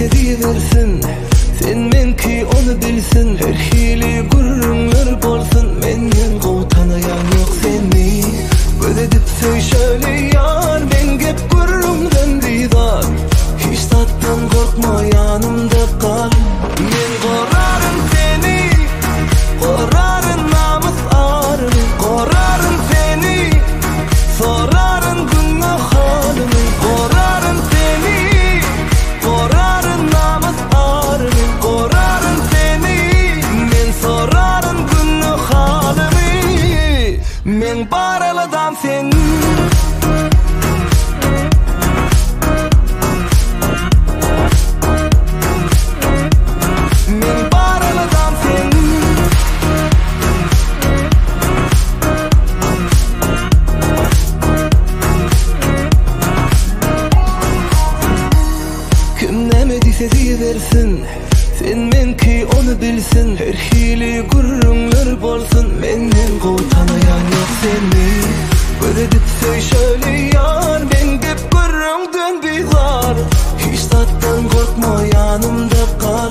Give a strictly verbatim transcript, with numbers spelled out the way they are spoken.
dese diyiversin, sen menki onu bilsin. Her hili gurrunlar bolsun, menden gowtanayan yok seni. Göz edip söy şöyle yar, ben gep gurrumdan didar. Hiç tattan korkma, yanımda kal. Men korarım seni, korarım namus arını, korarım seni, sorarım günah halını. Korarım seni, korarım namus arını, korarım seni, men sorarım günah halını. Men baraladan seni. Diyiversin, sen menki onu bilsin. Her hili gurrunlar bolsun, menden gowtanayan yok seni. Göz edip söy şöyle yar, ben gep gurrumdan bizar. Hiç tattan korkma, yanımda kal.